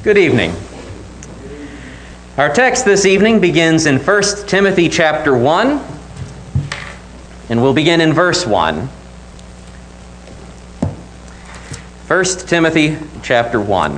Good evening. Our text this evening begins in 1 Timothy chapter 1, and we'll begin in verse 1. 1 Timothy chapter 1.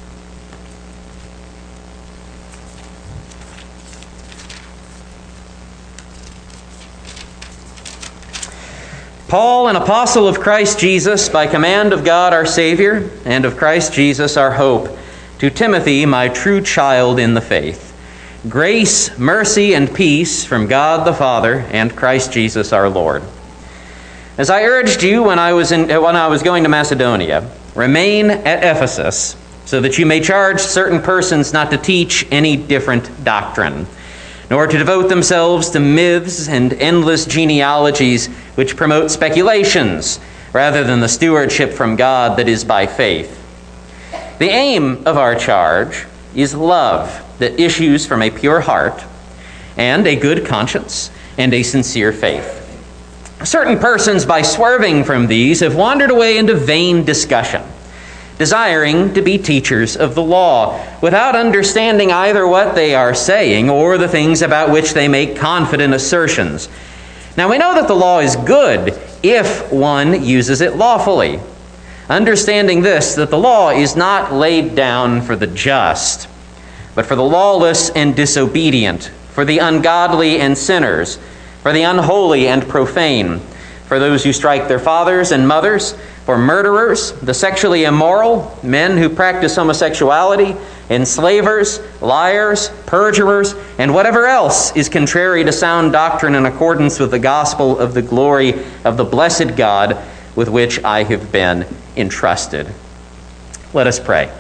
Paul, an apostle of Christ Jesus, by command of God our Savior, and of Christ Jesus our hope, to Timothy, my true child in the faith. Grace, mercy, and peace from God the Father and Christ Jesus our Lord. As I urged you when I was going to Macedonia, remain at Ephesus, so that you may charge certain persons not to teach any different doctrine, nor to devote themselves to myths and endless genealogies which promote speculations, rather than the stewardship from God that is by faith. The aim of our charge is love that issues from a pure heart, and a good conscience, and a sincere faith. Certain persons, by swerving from these, have wandered away into vain discussion, desiring to be teachers of the law, without understanding either what they are saying or the things about which they make confident assertions. Now we know that the law is good if one uses it lawfully, understanding this, that the law is not laid down for the just, but for the lawless and disobedient, for the ungodly and sinners, for the unholy and profane, for those who strike their fathers and mothers, for murderers, the sexually immoral, men who practice homosexuality, enslavers, liars, perjurers, and whatever else is contrary to sound doctrine in accordance with the gospel of the glory of the blessed God with which I have been entrusted. Let us pray.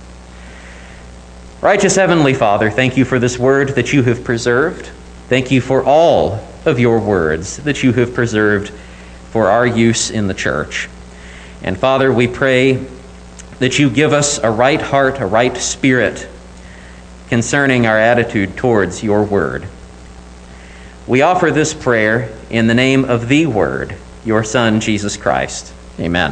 Righteous Heavenly Father, thank you for this word that you have preserved. Thank you for all of your words that you have preserved for our use in the church. And Father, we pray that you give us a right heart, a right spirit concerning our attitude towards your word. We offer this prayer in the name of the Word, your Son, Jesus Christ. Amen.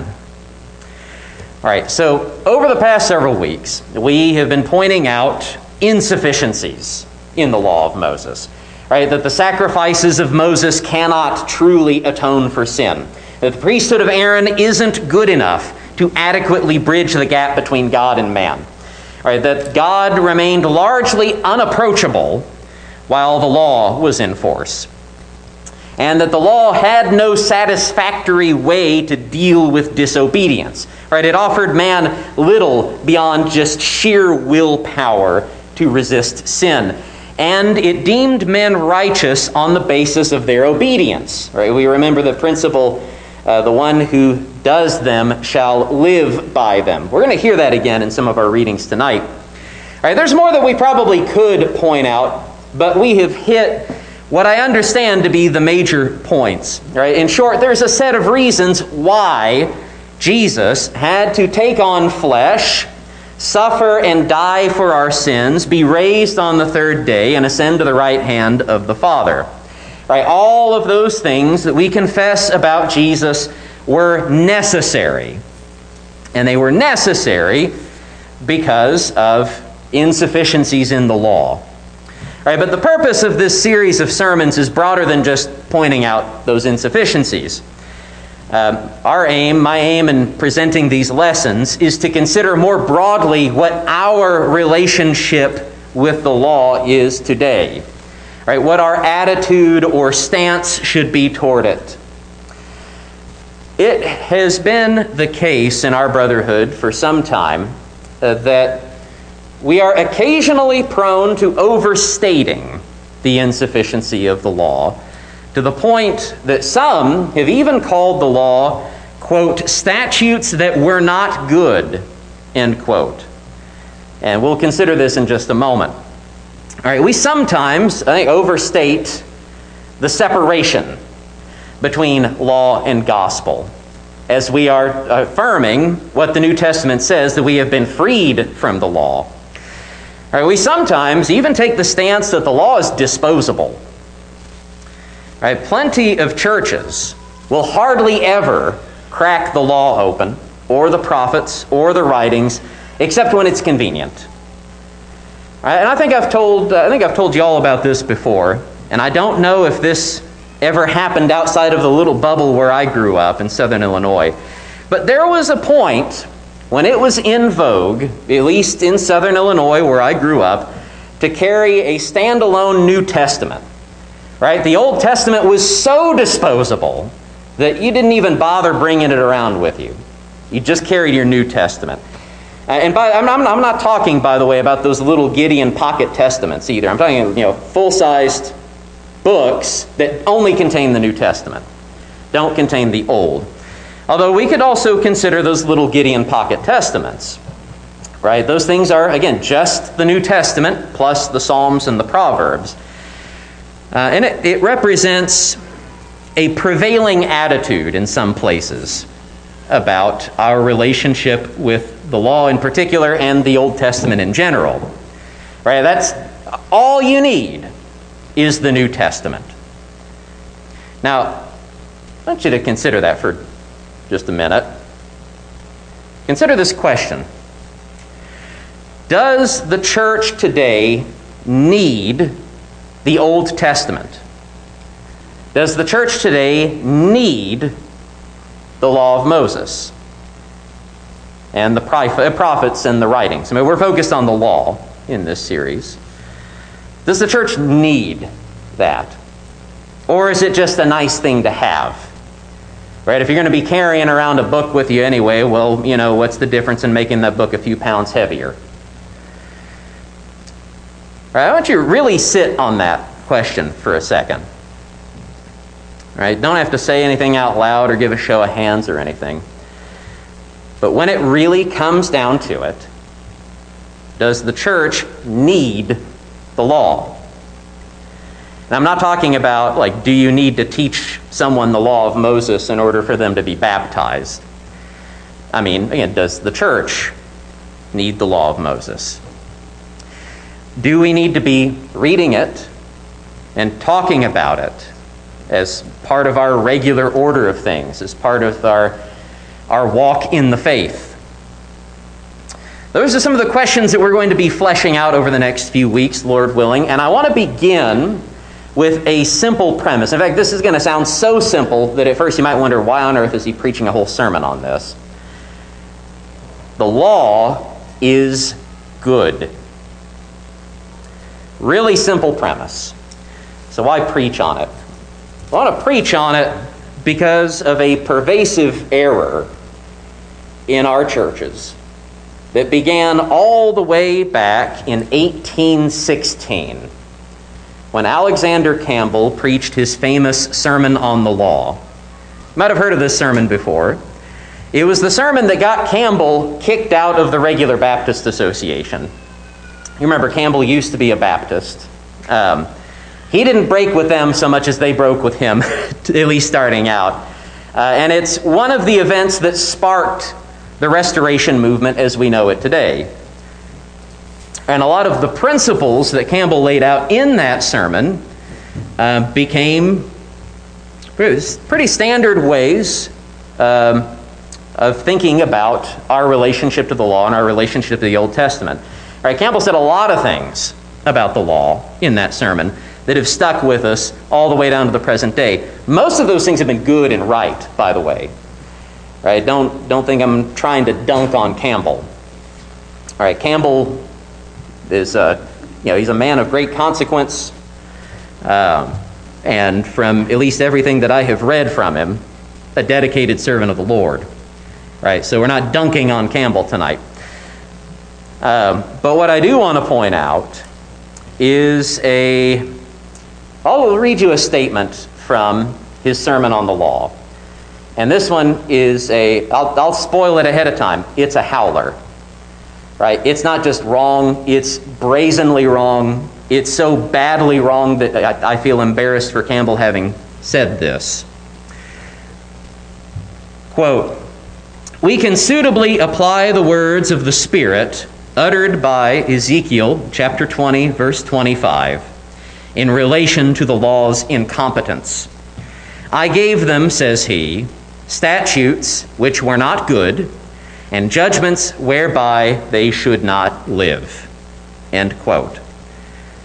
All right, so over the past several weeks, we have been pointing out insufficiencies in the law of Moses. Right, that the sacrifices of Moses cannot truly atone for sin. That the priesthood of Aaron isn't good enough to adequately bridge the gap between God and man. Right, that God remained largely unapproachable while the law was in force. And that the law had no satisfactory way to deal with disobedience. Right, it offered man little beyond just sheer willpower to resist sin. And it deemed men righteous on the basis of their obedience. Right? We remember the principle, the one who does them shall live by them. We're going to hear that again in some of our readings tonight. All right, there's more that we probably could point out, but we have hit what I understand to be the major points. Right? In short, there's a set of reasons why Jesus had to take on flesh, suffer and die for our sins, be raised on the third day, and ascend to the right hand of the Father. Right? All of those things that we confess about Jesus were necessary. And they were necessary because of insufficiencies in the law. Right? But the purpose of this series of sermons is broader than just pointing out those insufficiencies. My aim in presenting these lessons is to consider more broadly what our relationship with the law is today. Right? What our attitude or stance should be toward it. It has been the case in our brotherhood for some time that we are occasionally prone to overstating the insufficiency of the law, to the point that some have even called the law, quote, statutes that were not good, end quote. And we'll consider this in just a moment. All right, we sometimes, I think, overstate the separation between law and gospel, as we are affirming what the New Testament says, that we have been freed from the law. All right, we sometimes even take the stance that the law is disposable. Right? Plenty of churches will hardly ever crack the law open, or the prophets, or the writings, except when it's convenient. Right, and I think I've told you all about this before, and I don't know if this ever happened outside of the little bubble where I grew up in Southern Illinois. But there was a point when it was in vogue, at least in Southern Illinois where I grew up, to carry a standalone New Testament. Right? The Old Testament was so disposable that you didn't even bother bringing it around with you. You just carried your New Testament. And I'm not talking, by the way, about those little Gideon pocket testaments either. I'm talking, full-sized books that only contain the New Testament, don't contain the Old. Although we could also consider those little Gideon pocket testaments. Right? Those things are, again, just the New Testament plus the Psalms and the Proverbs. And it represents a prevailing attitude in some places about our relationship with the law in particular and the Old Testament in general. Right? That's all you need is the New Testament. Now, I want you to consider that for just a minute. Consider this question. Does the church today need the Old Testament? Does the church today need the law of Moses and the prophets and the writings? I mean, we're focused on the law in this series. Does the church need that? Or is it just a nice thing to have? Right? If you're going to be carrying around a book with you anyway, well, what's the difference in making that book a few pounds heavier? Right, I want you to really sit on that question for a second. Right? Don't have to say anything out loud or give a show of hands or anything. But when it really comes down to it, does the church need the law? And I'm not talking about, do you need to teach someone the law of Moses in order for them to be baptized? I mean, again, does the church need the law of Moses? Do we need to be reading it and talking about it as part of our regular order of things, as part of our walk in the faith? Those are some of the questions that we're going to be fleshing out over the next few weeks, Lord willing. And I want to begin with a simple premise. In fact, this is going to sound so simple that at first you might wonder, why on earth is he preaching a whole sermon on this? The law is good. Really simple premise. So why preach on it? I want to preach on it because of a pervasive error in our churches that began all the way back in 1816 when Alexander Campbell preached his famous Sermon on the Law. You might have heard of this sermon before. It was the sermon that got Campbell kicked out of the regular Baptist Association. You remember, Campbell used to be a Baptist. He didn't break with them so much as they broke with him, at least starting out. And it's one of the events that sparked the Restoration movement as we know it today. And a lot of the principles that Campbell laid out in that sermon became pretty standard ways of thinking about our relationship to the law and our relationship to the Old Testament. All right, Campbell said a lot of things about the law in that sermon that have stuck with us all the way down to the present day. Most of those things have been good and right, by the way. Right? Don't think I'm trying to dunk on Campbell. All right, Campbell is he's a man of great consequence, and from at least everything that I have read from him, a dedicated servant of the Lord. Right? So we're not dunking on Campbell tonight. But what I do want to point out is I'll read you a statement from his Sermon on the Law. And this one is I'll spoil it ahead of time. It's a howler. Right? It's not just wrong, it's brazenly wrong. It's so badly wrong that I feel embarrassed for Campbell having said this. Quote, "We can suitably apply the words of the Spirit uttered by Ezekiel chapter 20, verse 25, in relation to the law's incompetence. I gave them, says he, statutes which were not good, and judgments whereby they should not live." End quote.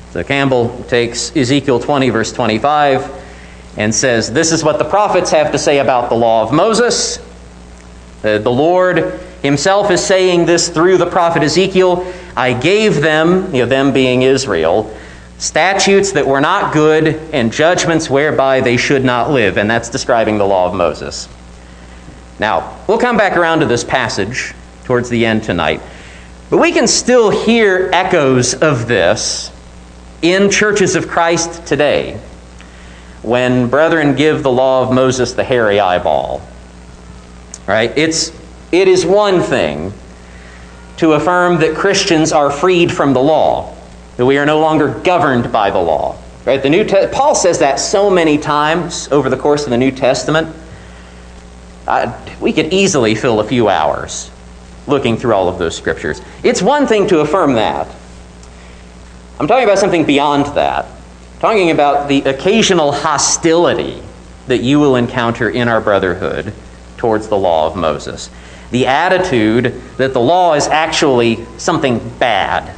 So Campbell takes Ezekiel 20, verse 25, and says, this is what the prophets have to say about the law of Moses. The Lord himself is saying this through the prophet Ezekiel. I gave them, them being Israel, statutes that were not good and judgments whereby they should not live. And that's describing the law of Moses. Now, we'll come back around to this passage towards the end tonight. But we can still hear echoes of this in churches of Christ today when brethren give the law of Moses the hairy eyeball. Right? It is one thing to affirm that Christians are freed from the law, that we are no longer governed by the law. Right? Paul says that so many times over the course of the New Testament. We could easily fill a few hours looking through all of those scriptures. It's one thing to affirm that. I'm talking about something beyond that. I'm talking about the occasional hostility that you will encounter in our brotherhood towards the law of Moses. The attitude that the law is actually something bad.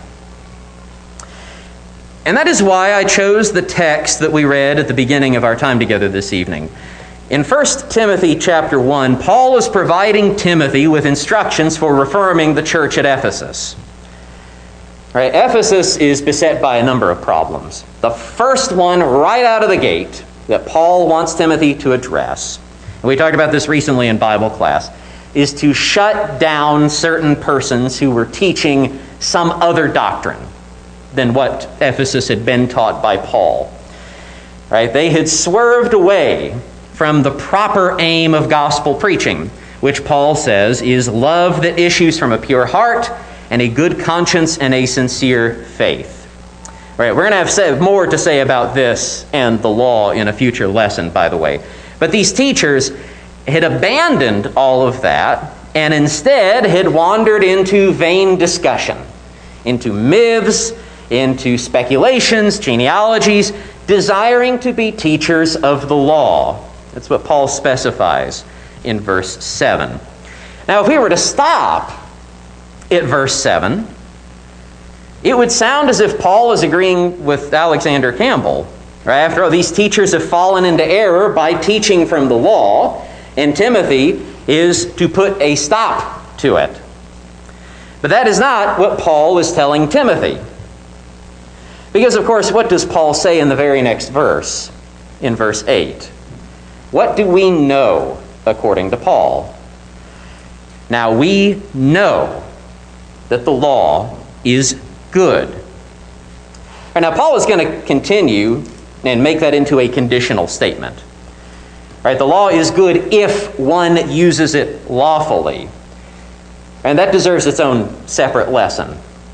And that is why I chose the text that we read at the beginning of our time together this evening. In 1 Timothy chapter 1, Paul is providing Timothy with instructions for reforming the church at Ephesus. Right, Ephesus is beset by a number of problems. The first one, right out of the gate, that Paul wants Timothy to address, and we talked about this recently in Bible class, is to shut down certain persons who were teaching some other doctrine than what Ephesus had been taught by Paul. Right? They had swerved away from the proper aim of gospel preaching, which Paul says is love that issues from a pure heart and a good conscience and a sincere faith. Right, we're going to have more to say about this and the law in a future lesson, by the way. But these teachers had abandoned all of that and instead had wandered into vain discussion, into myths, into speculations, genealogies, desiring to be teachers of the law. That's what Paul specifies in verse 7. Now, if we were to stop at verse 7, it would sound as if Paul is agreeing with Alexander Campbell. Right? After all, these teachers have fallen into error by teaching from the law, and Timothy is to put a stop to it. But that is not what Paul is telling Timothy. Because, of course, what does Paul say in the very next verse, in verse 8? What do we know according to Paul? Now, we know that the law is good. And now, Paul is going to continue and make that into a conditional statement. Right? The law is good if one uses it lawfully. And that deserves its own separate lesson.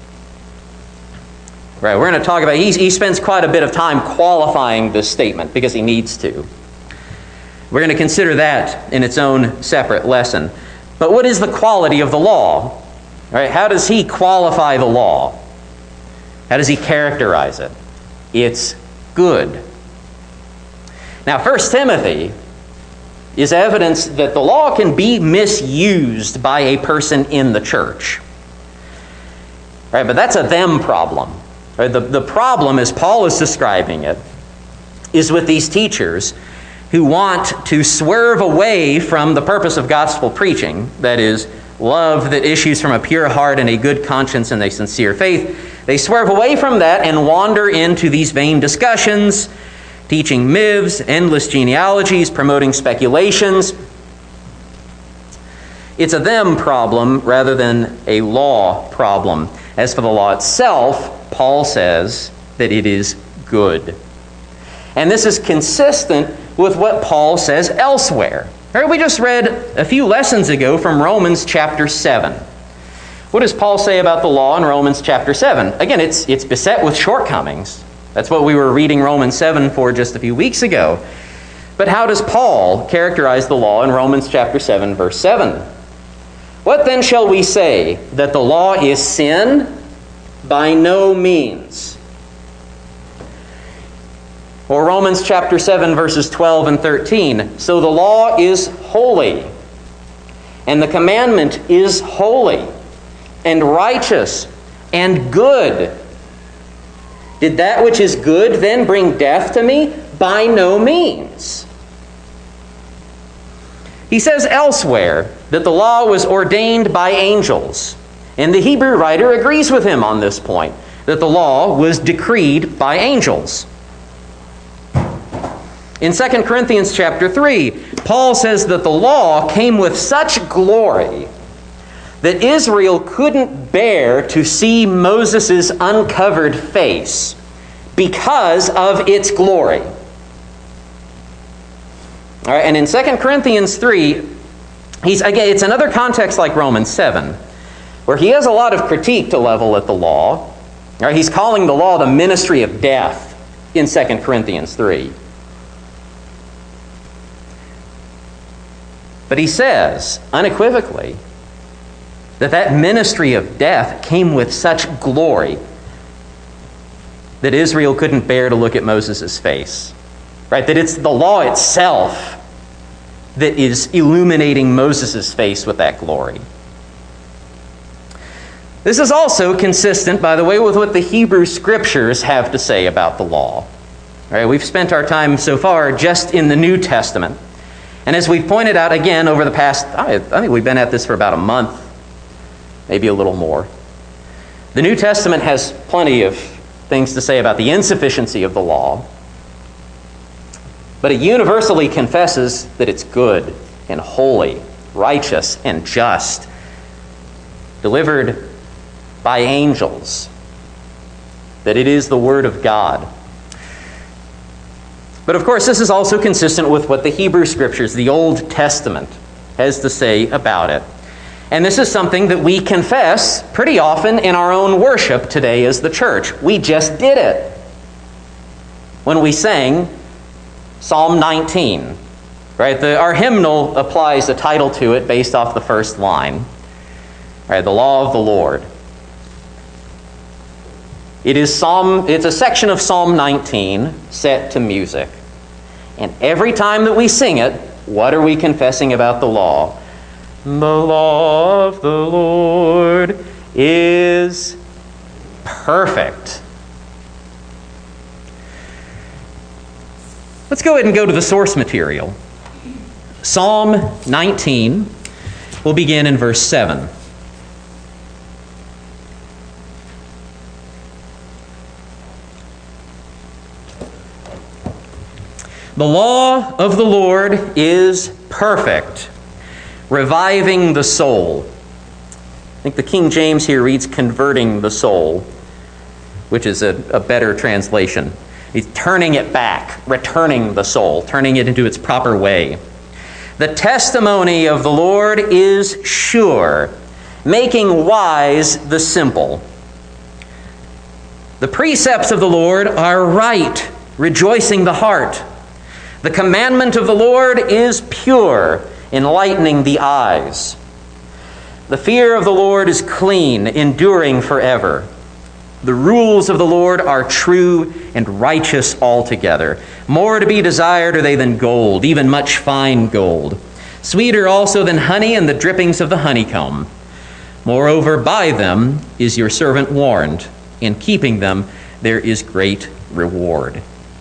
Right? We're going to talk about, he spends quite a bit of time qualifying this statement because he needs to. We're going to consider that in its own separate lesson. But what is the quality of the law? Right? How does he qualify the law? How does he characterize it? It's good. Now, 1 Timothy is evidence that the law can be misused by a person in the church. Right? But that's a them problem. Right? The problem, as Paul is describing it, is with these teachers who want to swerve away from the purpose of gospel preaching, that is, love that issues from a pure heart and a good conscience and a sincere faith. They swerve away from that and wander into these vain discussions, teaching myths, endless genealogies, promoting speculations. It's a them problem rather than a law problem. As for the law itself, Paul says that it is good. And this is consistent with what Paul says elsewhere. Right, we just read a few lessons ago from Romans chapter 7. What does Paul say about the law in Romans chapter 7? Again, it's beset with shortcomings. That's what we were reading Romans 7 for just a few weeks ago. But how does Paul characterize the law in Romans chapter 7, verse 7? What then shall we say? That the law is sin? By no means. Or Romans chapter 7, verses 12 and 13. So the law is holy, and the commandment is holy, and righteous, and good. Did that which is good then bring death to me? By no means. He says elsewhere that the law was ordained by angels. And the Hebrew writer agrees with him on this point, that the law was decreed by angels. In 2 Corinthians chapter 3, Paul says that the law came with such glory that Israel couldn't bear to see Moses' uncovered face because of its glory. All right, and in 2 Corinthians 3, it's another context like Romans 7, where he has a lot of critique to level at the law. All right, he's calling the law the ministry of death in 2 Corinthians 3. But he says, unequivocally, that ministry of death came with such glory that Israel couldn't bear to look at Moses' face. Right? That it's the law itself that is illuminating Moses' face with that glory. This is also consistent, by the way, with what the Hebrew Scriptures have to say about the law. All right, we've spent our time so far just in the New Testament. And as we've pointed out again over the past, I think we've been at this for about a month, maybe a little more. The New Testament has plenty of things to say about the insufficiency of the law, but it universally confesses that it's good and holy, righteous and just, delivered by angels, that it is the Word of God. But of course, this is also consistent with what the Hebrew Scriptures, the Old Testament, has to say about it. And this is something that we confess pretty often in our own worship today as the church. We just did it when we sang Psalm 19. Right? Our hymnal applies a title to it based off the first line. Right? The law of the Lord. It's a section of Psalm 19 set to music. And every time that we sing it, what are we confessing about the law? The law of the Lord is perfect. Let's go ahead and go to the source material. Psalm 19 will begin in verse 7. The law of the Lord is perfect, reviving the soul. I think the King James here reads converting the soul, which is a better translation. He's turning it back, returning the soul, turning it into its proper way. The testimony of the Lord is sure, making wise the simple. The precepts of the Lord are right, rejoicing the heart. The commandment of the Lord is pure, enlightening the eyes. The fear of the Lord is clean, enduring forever. The rules of the Lord are true and righteous altogether. More to be desired are they than gold, even much fine gold. Sweeter also than honey and the drippings of the honeycomb. Moreover, by them is your servant warned. In keeping them, there is great reward.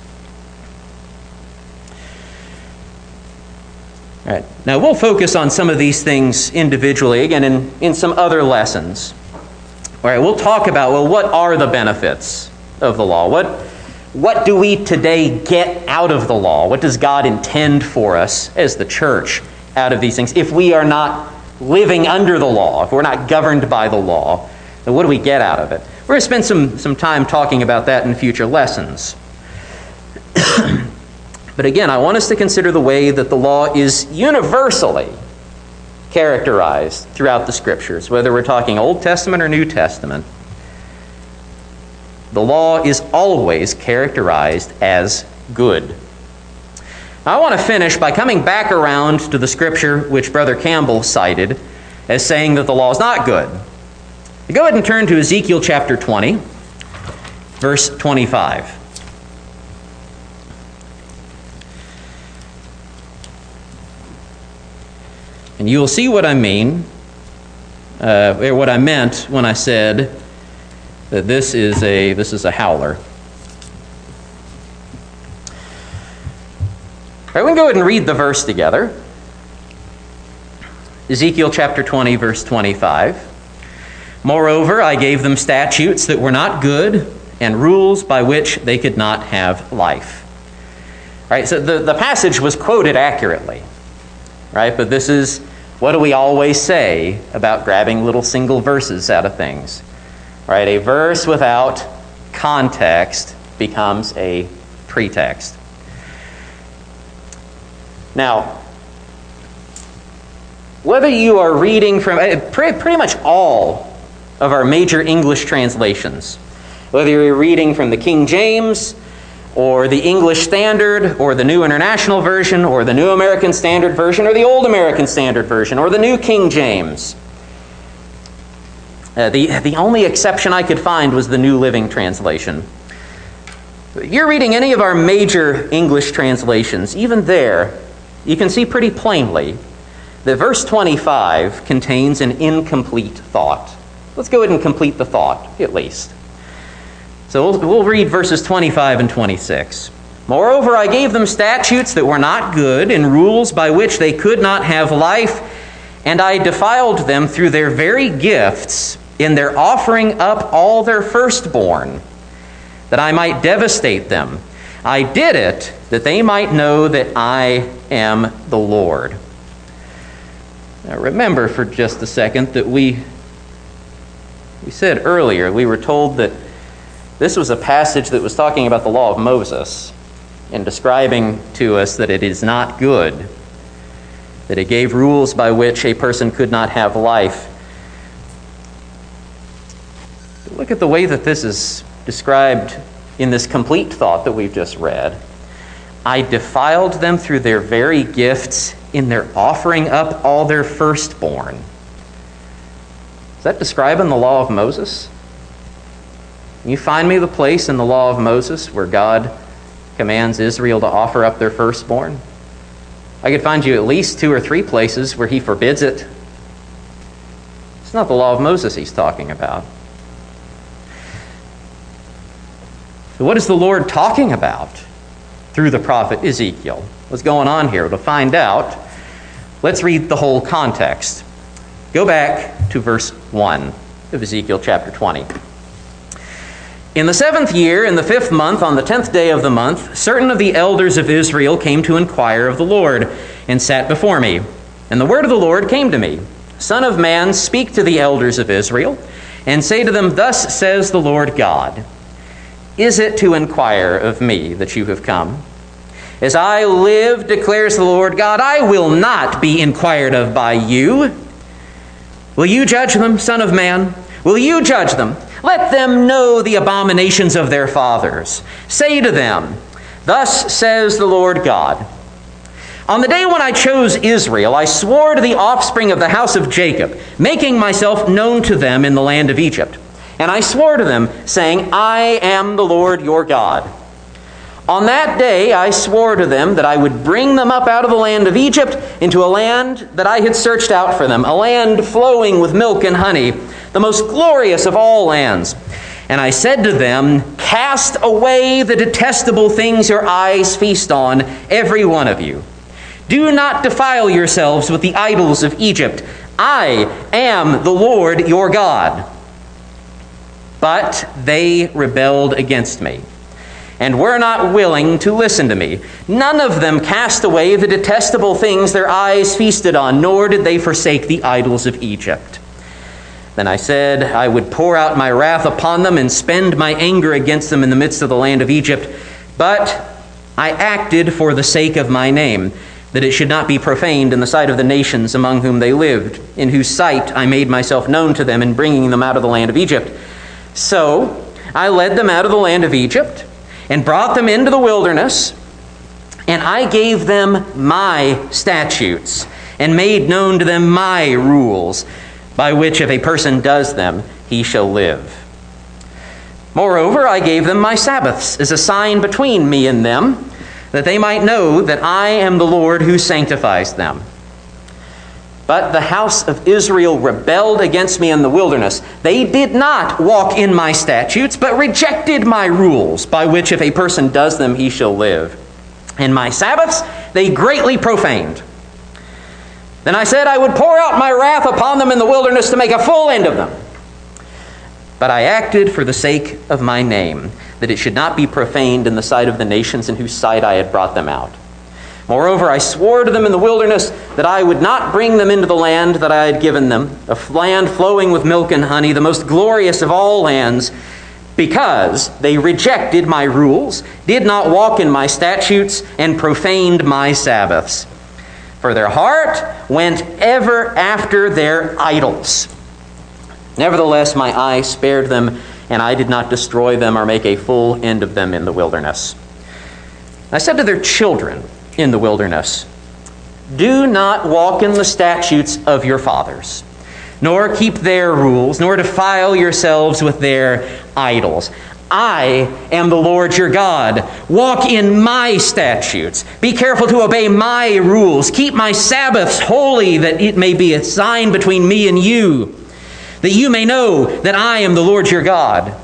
All right. Now, we'll focus on some of these things individually, again, in some other lessons. All right, we'll talk about, well, what are the benefits of the law? What do we today get out of the law? What does God intend for us as the church out of these things? If we are not living under the law, if we're not governed by the law, then what do we get out of it? We're going to spend some time talking about that in future lessons. But again, I want us to consider the way that the law is universally characterized throughout the Scriptures, whether we're talking Old Testament or New Testament. The law is always characterized as good. Now, I want to finish by coming back around to the Scripture which Brother Campbell cited as saying that the law is not good. Go ahead and turn to Ezekiel chapter 20, verse 25. And you will see what I mean, or what I meant when I said that this is a howler. All right, we can go ahead and read the verse together. Ezekiel chapter 20, verse 25. Moreover, I gave them statutes that were not good, and rules by which they could not have life. Right, so the passage was quoted accurately, right? But this is, what do we always say about grabbing little single verses out of things? Right, a verse without context becomes a pretext. Now, whether you are reading from pretty much all of our major English translations, whether you're reading from the King James or the English Standard or the New International Version or the New American Standard Version or the Old American Standard Version or the New King James, the only exception I could find was the New Living Translation. If you're reading any of our major English translations, even there, you can see pretty plainly that verse 25 contains an incomplete thought. Let's go ahead and complete the thought, at least. So we'll read verses 25 and 26. Moreover, I gave them statutes that were not good, and rules by which they could not have life, and I defiled them through their very gifts in their offering up all their firstborn, that I might devastate them. I did it that they might know that I am the Lord. Now remember for just a second that we said earlier, we were told that this was a passage that was talking about the law of Moses and describing to us that it is not good, that it gave rules by which a person could not have life. Look at the way that this is described in this complete thought that we've just read. I defiled them through their very gifts in their offering up all their firstborn. Is that describing the law of Moses? Can you find me the place in the law of Moses where God commands Israel to offer up their firstborn? I could find you at least 2 or 3 places where he forbids it. It's not the law of Moses he's talking about. So what is the Lord talking about through the prophet Ezekiel? What's going on here? To find out, let's read the whole context. Go back to verse 1 of Ezekiel chapter 20. In the 7th year, in the 5th month, on the 10th day of the month, certain of the elders of Israel came to inquire of the Lord, and sat before me. And the word of the Lord came to me, Son of man, speak to the elders of Israel, and say to them, Thus says the Lord God, Is it to inquire of me that you have come? As I live, declares the Lord God, I will not be inquired of by you. Will you judge them, Son of man? Will you judge them? Let them know the abominations of their fathers. Say to them, Thus says the Lord God, On the day when I chose Israel, I swore to the offspring of the house of Jacob, making myself known to them in the land of Egypt. And I swore to them, saying, I am the Lord your God. On that day I swore to them that I would bring them up out of the land of Egypt into a land that I had searched out for them, a land flowing with milk and honey, the most glorious of all lands. And I said to them, Cast away the detestable things your eyes feast on, every one of you. Do not defile yourselves with the idols of Egypt. I am the Lord your God. But they rebelled against me, and were not willing to listen to me. None of them cast away the detestable things their eyes feasted on, nor did they forsake the idols of Egypt. Then I said, I would pour out my wrath upon them and spend my anger against them in the midst of the land of Egypt. But I acted for the sake of my name, that it should not be profaned in the sight of the nations among whom they lived, in whose sight I made myself known to them in bringing them out of the land of Egypt. So I led them out of the land of Egypt, and brought them into the wilderness, and I gave them my statutes, and made known to them my rules, by which if a person does them, he shall live. Moreover, I gave them my Sabbaths as a sign between me and them, that they might know that I am the Lord who sanctifies them. But the house of Israel rebelled against me in the wilderness. They did not walk in my statutes, but rejected my rules, by which if a person does them, he shall live. And my Sabbaths they greatly profaned. Then I said I would pour out my wrath upon them in the wilderness to make a full end of them. But I acted for the sake of my name, that it should not be profaned in the sight of the nations in whose sight I had brought them out. Moreover, I swore to them in the wilderness that I would not bring them into the land that I had given them, a land flowing with milk and honey, the most glorious of all lands, because they rejected my rules, did not walk in my statutes, and profaned my Sabbaths. For their heart went ever after their idols. Nevertheless, my eye spared them, and I did not destroy them or make a full end of them in the wilderness. I said to their children in the wilderness, do not walk in the statutes of your fathers, nor keep their rules, nor defile yourselves with their idols. I am the Lord your God. Walk in my statutes. Be careful to obey my rules. Keep my Sabbaths holy, that it may be a sign between me and you, that you may know that I am the Lord your God.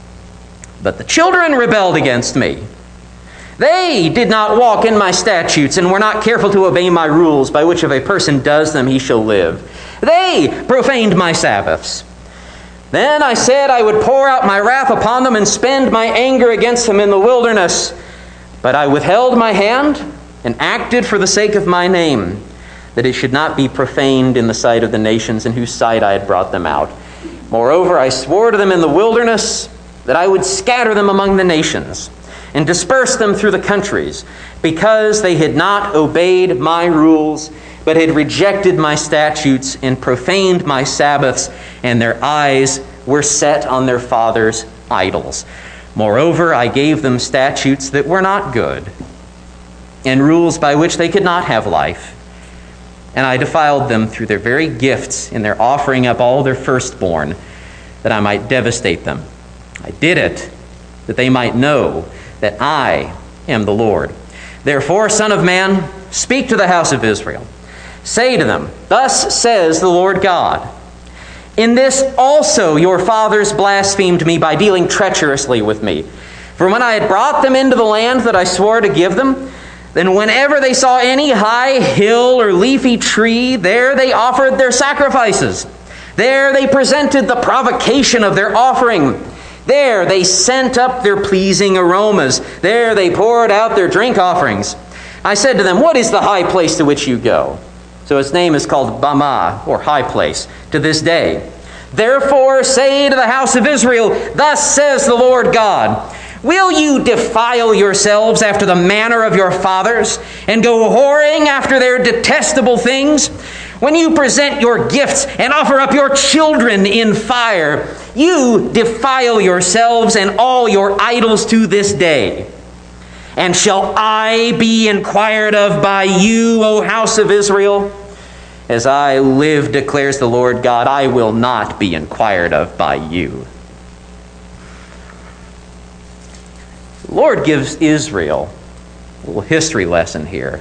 But the children rebelled against me. They did not walk in my statutes and were not careful to obey my rules, by which if a person does them, he shall live. They profaned my Sabbaths. Then I said I would pour out my wrath upon them and spend my anger against them in the wilderness. But I withheld my hand and acted for the sake of my name, that it should not be profaned in the sight of the nations in whose sight I had brought them out. Moreover, I swore to them in the wilderness that I would scatter them among the nations and disperse them through the countries, because they had not obeyed my rules, but had rejected my statutes and profaned my Sabbaths, and their eyes were set on their fathers' idols. Moreover, I gave them statutes that were not good, and rules by which they could not have life. And I defiled them through their very gifts in their offering up all their firstborn, that I might devastate them. I did it that they might know that I am the Lord. Therefore, Son of man, speak to the house of Israel. Say to them, thus says the Lord God, in this also your fathers blasphemed me by dealing treacherously with me. For when I had brought them into the land that I swore to give them, then whenever they saw any high hill or leafy tree, there they offered their sacrifices. There they presented the provocation of their offering. There they sent up their pleasing aromas. There they poured out their drink offerings. I said to them, what is the high place to which you go? So its name is called Bamah, or high place, to this day. Therefore say to the house of Israel, thus says the Lord God, will you defile yourselves after the manner of your fathers, and go whoring after their detestable things? When you present your gifts and offer up your children in fire, you defile yourselves and all your idols to this day. And shall I be inquired of by you, O house of Israel? As I live, declares the Lord God, I will not be inquired of by you. The Lord gives Israel a little history lesson here.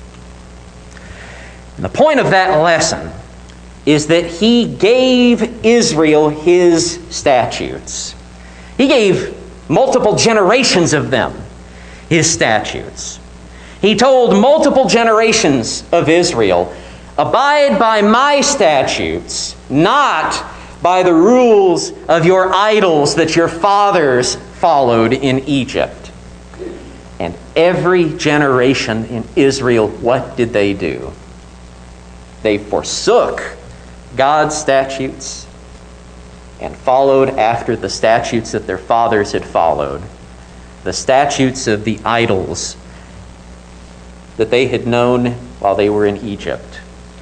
And the point of that lesson is that he gave Israel his statutes. He gave multiple generations of them his statutes. He told multiple generations of Israel, abide by my statutes, not by the rules of your idols that your fathers followed in Egypt. And every generation in Israel, what did they do? They forsook God's statutes and followed after the statutes that their fathers had followed, the statutes of the idols that they had known while they were in Egypt.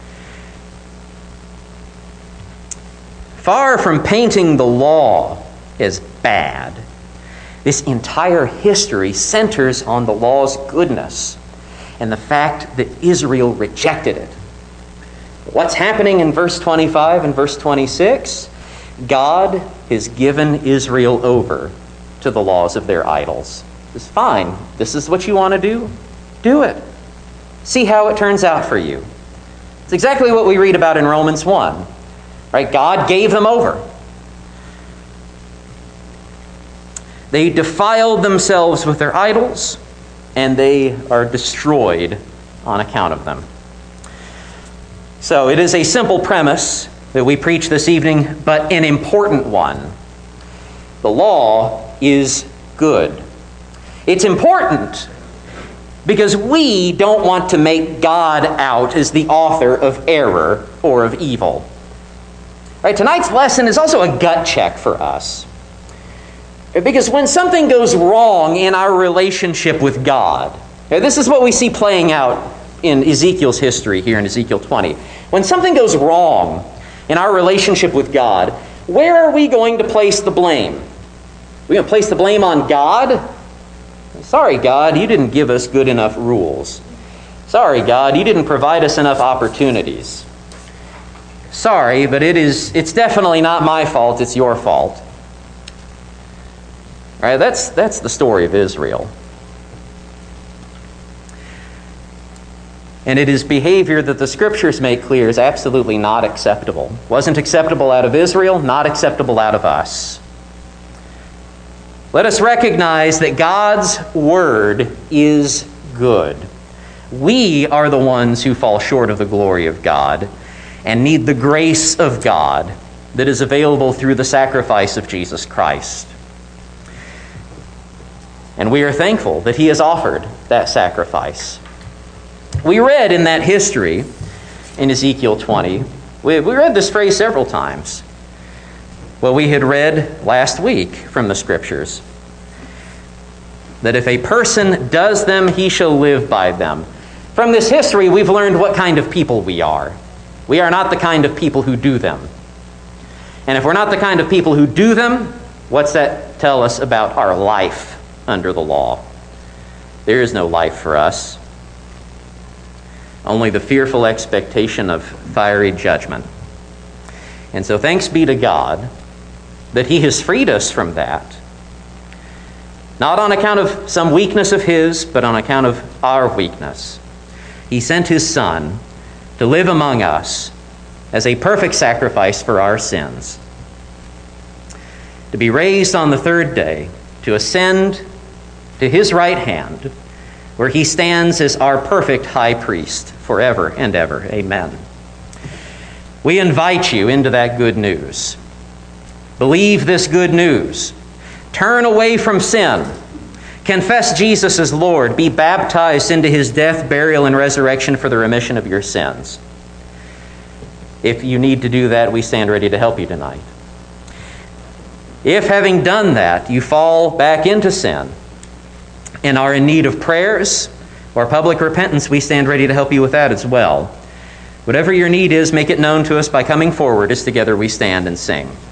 Far from painting the law as bad, this entire history centers on the law's goodness and the fact that Israel rejected it. What's happening in verse 25 and verse 26? God has given Israel over to the laws of their idols. It's fine. This is what you want to do? Do it. See how it turns out for you. It's exactly what we read about in Romans 1. Right? God gave them over. They defiled themselves with their idols, and they are destroyed on account of them. So it is a simple premise that we preach this evening, but an important one. The law is good. It's important because we don't want to make God out as the author of error or of evil. Right, tonight's lesson is also a gut check for us. Because when something goes wrong in our relationship with God, this is what we see playing out in Ezekiel's history here in Ezekiel 20. When something goes wrong in our relationship with God, where are we going to place the blame? Are we going to place the blame on God? Sorry, God, you didn't give us good enough rules. Sorry, God, you didn't provide us enough opportunities. Sorry, but it's definitely not my fault, it's your fault. All right, that's the story of Israel. And it is behavior that the Scriptures make clear is absolutely not acceptable. Wasn't acceptable out of Israel, not acceptable out of us. Let us recognize that God's Word is good. We are the ones who fall short of the glory of God and need the grace of God that is available through the sacrifice of Jesus Christ. And we are thankful that He has offered that sacrifice. We read in that history in Ezekiel 20, we read this phrase several times. Well, we had read last week from the Scriptures that if a person does them, he shall live by them. From this history, we've learned what kind of people we are. We are not the kind of people who do them. And if we're not the kind of people who do them, what's that tell us about our life under the law? There is no life for us. Only the fearful expectation of fiery judgment. And so thanks be to God that He has freed us from that. Not on account of some weakness of His, but on account of our weakness. He sent His Son to live among us as a perfect sacrifice for our sins. To be raised on the third day, to ascend to His right hand, where He stands as our perfect high priest forever and ever. Amen. We invite you into that good news. Believe this good news. Turn away from sin. Confess Jesus as Lord. Be baptized into His death, burial, and resurrection for the remission of your sins. If you need to do that, we stand ready to help you tonight. If, having done that, you fall back into sin and are in need of prayers or public repentance, we stand ready to help you with that as well. Whatever your need is, make it known to us by coming forward as together we stand and sing.